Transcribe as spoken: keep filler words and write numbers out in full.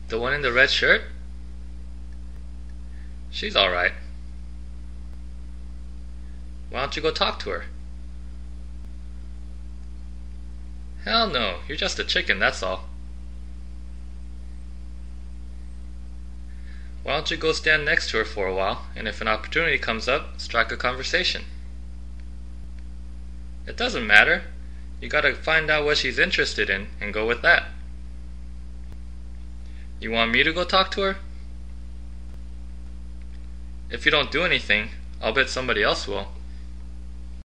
The one in the red shirt? She's alright. Why don't you go talk to her? Hell no, you're just a chicken, that's all. Why don't you go stand next to her for a while, and if an opportunity comes up, strike a conversation? It doesn't matter. You gotta find out what she's interested in, and go with that. You want me to go talk to her? If you don't do anything, I'll bet somebody else will.